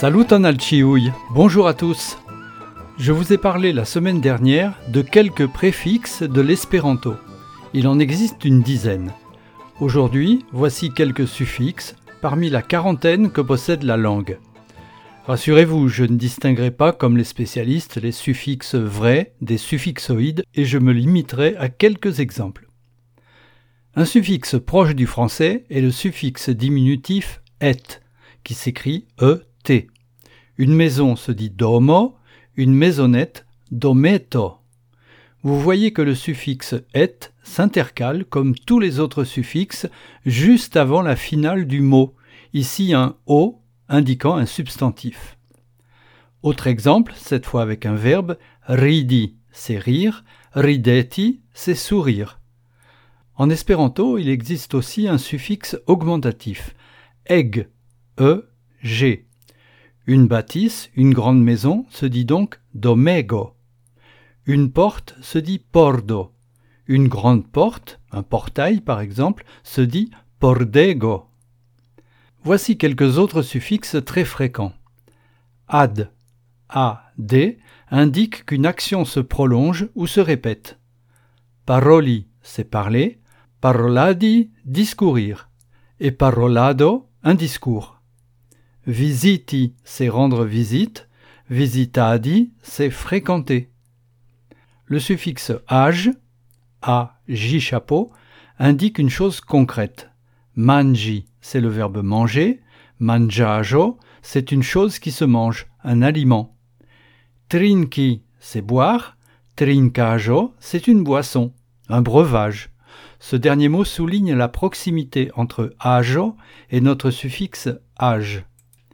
Saluton al ĉiuj, bonjour à tous. Je vous ai parlé la semaine dernière de quelques préfixes de l'espéranto. Il en existe une dizaine. Aujourd'hui, voici quelques suffixes parmi la quarantaine que possède la langue. Rassurez-vous, je ne distinguerai pas comme les spécialistes les suffixes vrais des suffixoïdes et je me limiterai à quelques exemples. Un suffixe proche du français est le suffixe diminutif et, qui s'écrit et. Une maison se dit domo, une maisonnette dometo. Vous voyez que le suffixe et s'intercale comme tous les autres suffixes juste avant la finale du mot, ici un o indiquant un substantif. Autre exemple, cette fois avec un verbe, ridi c'est rire, rideti c'est sourire. En espéranto, il existe aussi un suffixe augmentatif, eg, e-g. Une bâtisse, une grande maison, se dit donc domego. Une porte se dit pordo. Une grande porte, un portail par exemple, se dit pordego. Voici quelques autres suffixes très fréquents. Ad, a-d, indique qu'une action se prolonge ou se répète. Paroli, c'est parler. Paroladi, discourir. Et parolado, un discours. Visiti, c'est rendre visite. Visitadi, c'est fréquenter. Le suffixe age, a-j chapeau, indique une chose concrète. Mangi, c'est le verbe manger. Mangiajo, c'est une chose qui se mange, un aliment. Trinki, c'est boire. Trincajo, c'est une boisson, un breuvage. Ce dernier mot souligne la proximité entre ajo et notre suffixe age.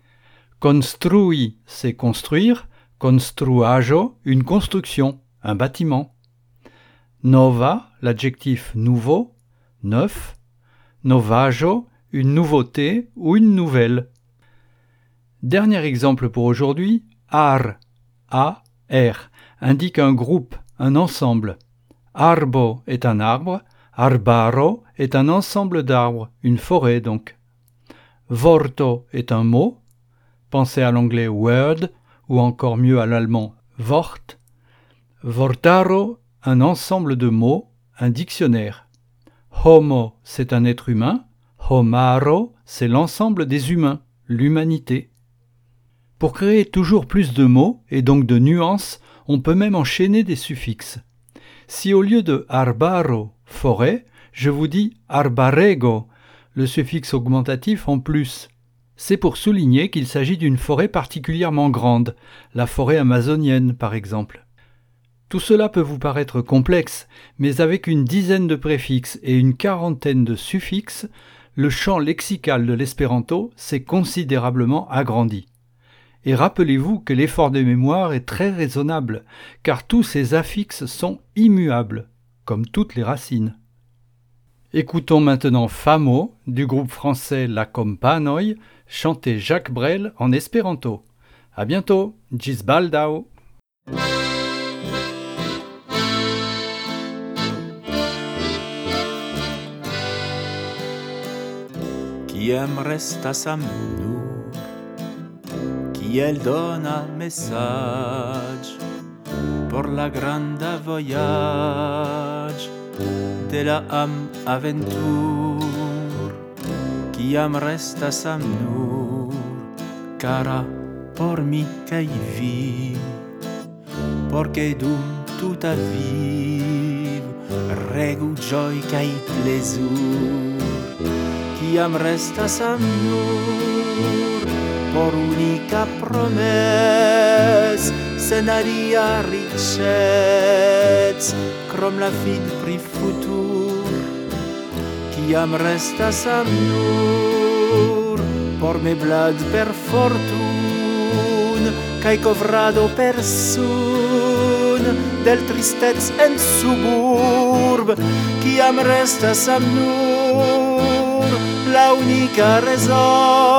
Construi, c'est construire. Construajo, une construction, un bâtiment. Nova, l'adjectif nouveau, neuf. Novajo, une nouveauté ou une nouvelle. Dernier exemple pour aujourd'hui, ar, a-r, indique un groupe, un ensemble. Arbo est un arbre, arbaro est un ensemble d'arbres, une forêt donc. Vorto est un mot, pensez à l'anglais word ou encore mieux à l'allemand Wort. Vortaro, un ensemble de mots, un dictionnaire. Homo, c'est un être humain. Homaro, c'est l'ensemble des humains, l'humanité. Pour créer toujours plus de mots et donc de nuances, on peut même enchaîner des suffixes. Si au lieu de arbaro, forêt, je vous dis arbarego, le suffixe augmentatif en plus, c'est pour souligner qu'il s'agit d'une forêt particulièrement grande, la forêt amazonienne par exemple. Tout cela peut vous paraître complexe, mais avec une dizaine de préfixes et une quarantaine de suffixes, le champ lexical de l'espéranto s'est considérablement agrandi. Et rappelez-vous que l'effort de mémoire est très raisonnable, car tous ces affixes sont immuables, comme toutes les racines. Écoutons maintenant Famo, du groupe français La Companoi, chanter Jacques Brel en espéranto. À bientôt, gis baldau! Kiam restas amnur, kiel dona message por la granda voyage de la aventur. Kiam restas amnur, cara por mi kaj vi, porque dum tuta viv regu ĝoj kaj plezur. Kiam restas amnur, por unika promes, sen alia riĉec, krom la fin pri futur. Kiam restas amnur, por meblad per fortun, kaj kovrado per sun, del tristec en suburb. Kiam restas amnur, la unica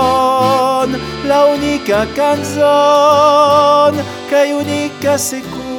raison, la unica canzon, kaj unica secur.